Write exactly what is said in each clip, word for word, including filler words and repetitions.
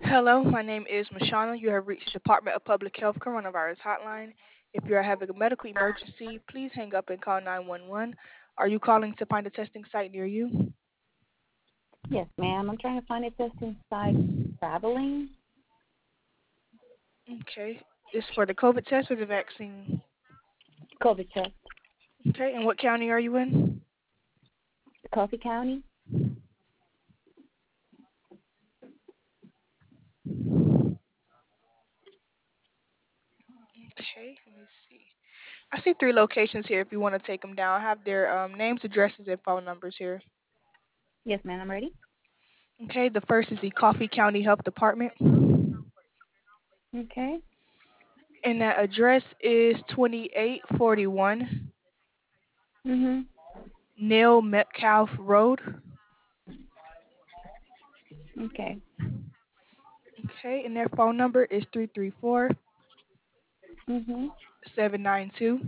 Hello, my name is Mashana. You have reached the Department of Public Health Coronavirus Hotline. If you are having a medical emergency, please hang up and call nine one one. Are you calling to find a testing site near you? Yes, ma'am. I'm trying to find a testing site traveling. Okay. It's for the COVID test or the vaccine? COVID test. Okay, and what county are you in? Coffee County. Okay, let me see. I see three locations here if you want to take them down. I have their um, names, addresses, and phone numbers here. Yes, ma'am. I'm ready. Okay, the first is the Coffee County Health Department, Okay. and that address is twenty-eight forty-one Mhm. Neil Metcalf Road. Okay. Okay, and their phone number is three three four, Mhm. seven nine two,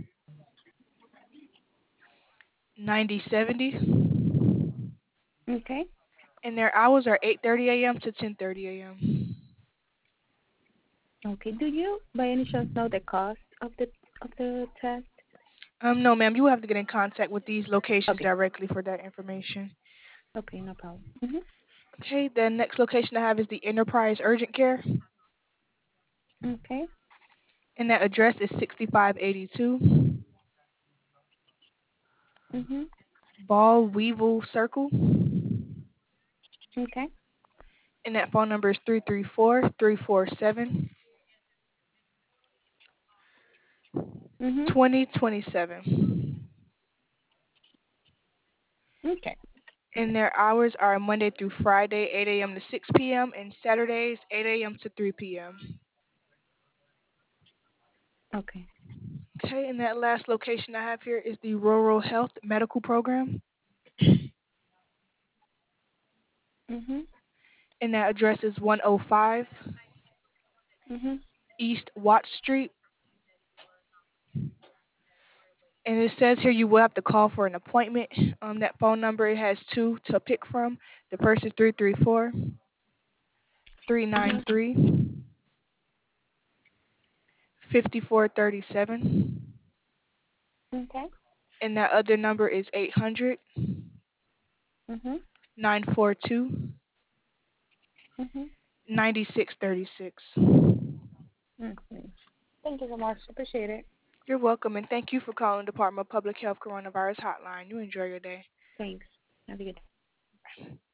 nine zero seven zero. Okay. And their hours are eight thirty a m to ten thirty a m Okay. Do you, by any chance, know the cost of the of the test? Um, no, ma'am, you will have to get in contact with these locations Okay. directly for that information. Okay. No problem. Mhm. Okay, the next location I have is the Enterprise Urgent Care, Okay. and that address is sixty-five eighty-two Mhm. Ball Weevil Circle, Okay. and that phone number is three three four, three four seven, Mhm. two zero two seven. Okay. And their hours are Monday through Friday, eight a m to six p m, and Saturdays, eight a m to three p m. Okay. Okay, and that last location I have here is the Rural Health Medical Program, Mhm. and that address is one oh five Mhm. East Watt Street. And it says here you will have to call for an appointment. Um, that phone number, it has two to pick from. The first is three three four, three nine Mhm. three, five four three seven. Okay. And that other number is eight hundred, Mhm. nine four two, Mhm. nine six three six. Okay. Thank you so much. Appreciate it. You're welcome, and thank you for calling Department of Public Health Coronavirus Hotline. You enjoy your day. Thanks. Have a good day.